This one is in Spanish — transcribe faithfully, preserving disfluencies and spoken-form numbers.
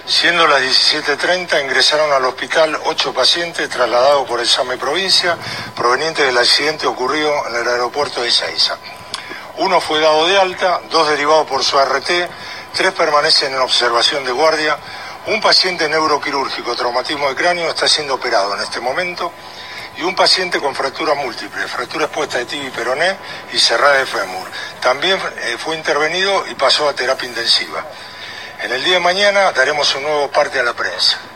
Siendo las diecisiete treinta, ingresaron al hospital ocho pacientes trasladados por el SAME Provincia, provenientes del accidente ocurrido en el aeropuerto de Ezeiza. Uno fue dado de alta, dos derivados por su A R T, tres permanecen en observación de guardia. Un paciente neuroquirúrgico, traumatismo de cráneo, está siendo operado en este momento, y un paciente con fractura múltiple, fractura expuesta de tibia y peroné y cerrada de fémur. También eh, fue intervenido y pasó a terapia intensiva. En el día de mañana daremos un nuevo parte a la prensa.